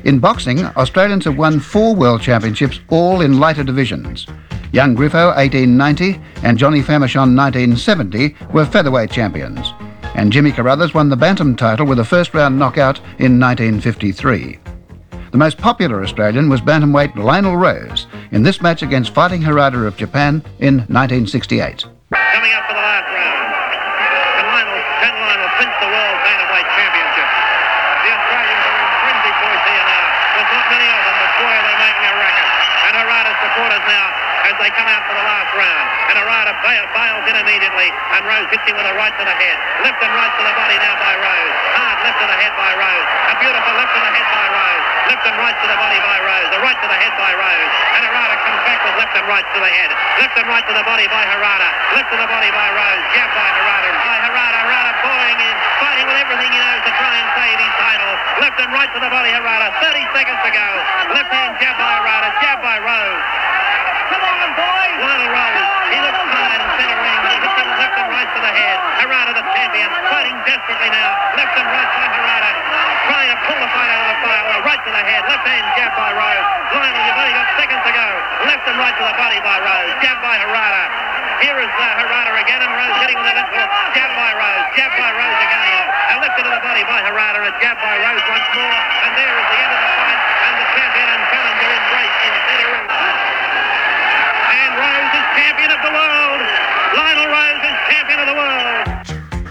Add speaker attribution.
Speaker 1: In boxing, Australians have won 4 World Championships, all in lighter divisions. Young Griffo, 1890, and Johnny Famechon, 1970, were featherweight champions. And Jimmy Carruthers won the bantam title with a first-round knockout in 1953. The most popular Australian was bantamweight Lionel Rose in this match against Fighting Harada of Japan in 1968.
Speaker 2: Coming up for the last round. Can Lionel clinch the World Bantamweight Championship? The Australians are in frenzy boys here now. There's not many of them, but boy, they're making a racket. And Harada's supporters now as they come out for the last round. And Harada bails in immediately, and Rose hits him with a right to the head. Left and right to the body now by Rose. Hard left to the head by Rose. A beautiful left to the head by Rose. Left and right to the body by Rose. The right to the head by Rose. And Harada comes back with left and right to the head. Left and right to the body by Harada. Left to the body by Rose. Jab by Harada. Harada boring in, fighting with everything he knows to try and save his title. Left and right to the body, Harada. 30 seconds to go. Left hand jab by Harada. Jab by Rose. Come on, boys. Lionel Rose. He looks tired and centering. He hits him left and right to the head. Harada, the champion, fighting desperately now. Left and right by Harada. Trying to pull the fight out of the fire. Right to the head. Left hand jab by Rose. Lionel, you've only got seconds to go. Left and right to the body by Rose. Jab by Harada. Here is Harada again, and Rose hitting with a left hook. Jab by Rose. Jab by Rose again. And lifted to the body by Harada. A jab by Rose once more. And there is the end of the fight. And the champion